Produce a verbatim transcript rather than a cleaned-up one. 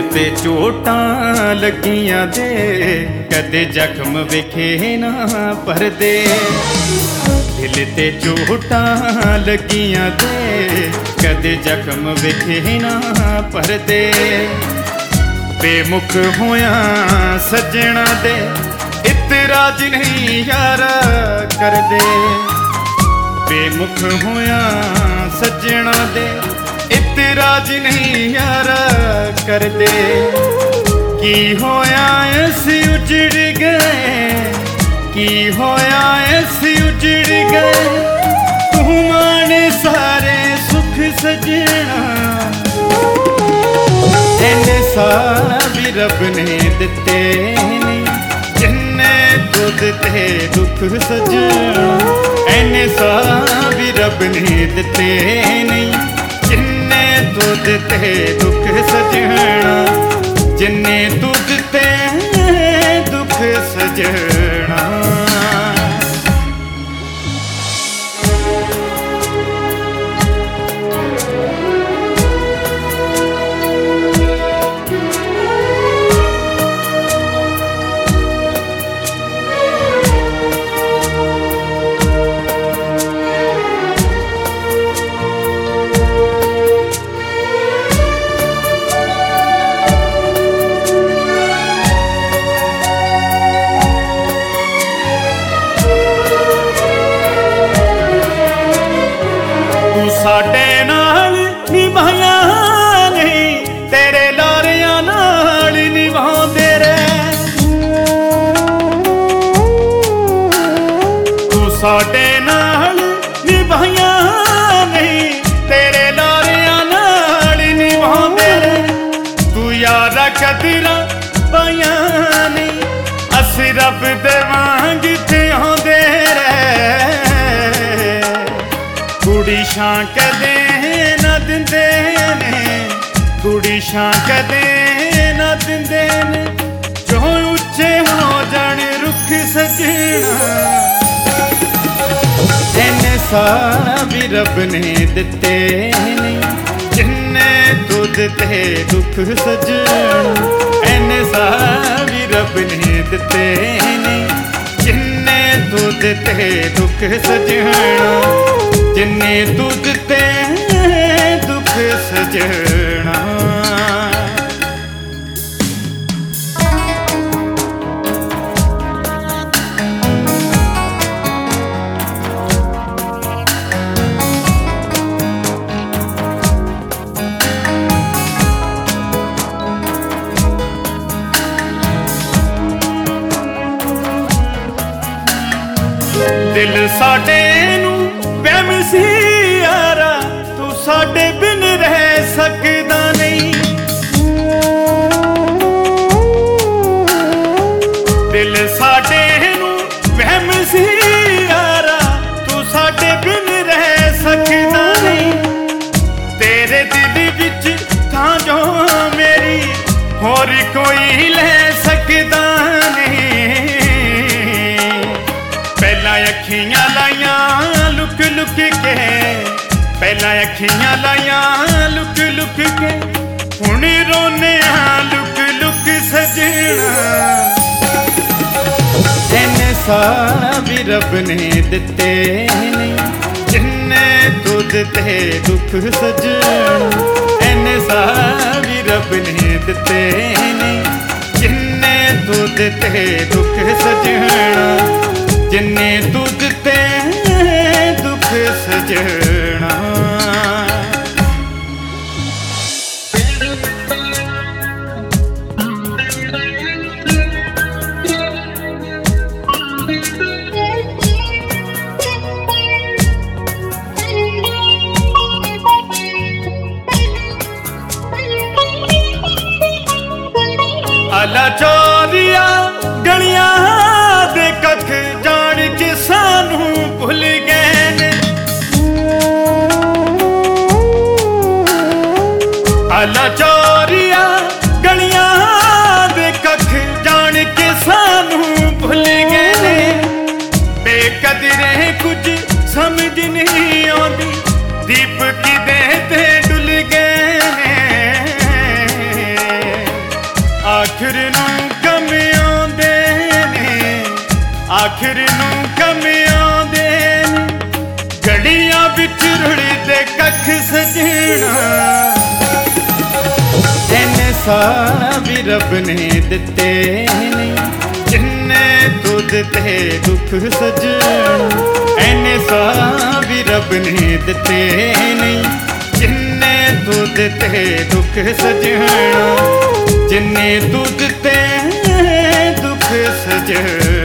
ते चोटां लगियां दे कदे जख्म वेखे ना भरदे। दिल ते चोटां लगियां दे कदे जख्म वेखे ना भरदे। बेमुख होया सजना दे इतराज नहीं यारा करदे। बेमुख होया सजना दे इतराज नहीं यारा करदे। की होया ऐसी उजड़ गए, की होया ऐसी उजड़ गए, तू माने सारे सुख सजना। इन्ने सारा भी रब ने दिते नहीं जिन्ने दुध ते दुख सजना। इन्ने सारा भी रब ने दिते नहीं जिन्ने दुध ते दुख सजना। जिन्ने दुध ते दुख सजना। साडे नाल निभाया नहीं तेरे लारियां नाल निभांदे रहे। तू साडे नाल निभाया नहीं तेरे लारियां नाल निभांदे रहे। तू यारा कदरा पाया नहीं अस रब दे वांग ते आंदे रहे। कुड़ी छां कदे ना दिंदे ने, कुड़ी छां कदे ना दिंदे ने, जो उच्चे हो जाने रुख सजना। इन्ने सारा भी रब ने दिते नहीं जिन्ने दुध ते दुख सजना। इन्ने सारा भी रब ने दिते नहीं जिन्ने दुध ते दुख सजना। जिन्ने दुध ते दुख सजना। दिल साडे नू वहम सी यारा तू साडे बिन रह सकदा नहीं। दिल साडे नू वहम सी यारा तू साडे बिन रह सकदा नहीं। तेरे दिल विच थां जो मेरी होर कोई ले सकदा नहीं। पहला अखियां लाइयां लुक लुक के, पहला अखियां लाइयां लुक लुक के, हुण रोने लुक लुक सजना। इन्ने सारा भी रब ने दिते नहीं जिन्ने दुध ते दुख सजना। इन्ने सारा भी रब ने दिते नहीं जिन्ने दुध ते दुख सजना। जिन्ने दुध ते दुख सजना। आला चोरिया गलियां दे कख जान के सानू भुल गए ने। आला चोरिया गलियां दे कख जान के सानू भुल गए ने। बेकदरे कुछ समझ नहीं आती दीप की दे ते डुल गए ने। ਆਖਰ ਨੂੰ ਕਮਿਆਂ ਦੇ ਨੇ ਗੜੀਆਂ ਵਿੱਚ ਰੁਲਦੇ ਕੱਖ ਸਜਣਾ ਐਨੇ ਸਾਹ ਵੀ ਰੱਬ ਨੇ ਦਿੱਤੇ ਨੇ ਜਿੰਨੇ ਦੁੱਧ ਤੇ ਦੁੱਖ ਸਜਣਾ ਐਨੇ ਸਾਹ ਵੀ ਰੱਬ ਨੇ ਦਿੱਤੇ ਨੇ ਜਿੰਨੇ ਦੁੱਧ ਤੇ ਦੁੱਖ ਸਜਣਾ ਜਿੰਨੇ ਦੁੱਧ ਤੇ ਦੁੱਖ ਸਜਣਾ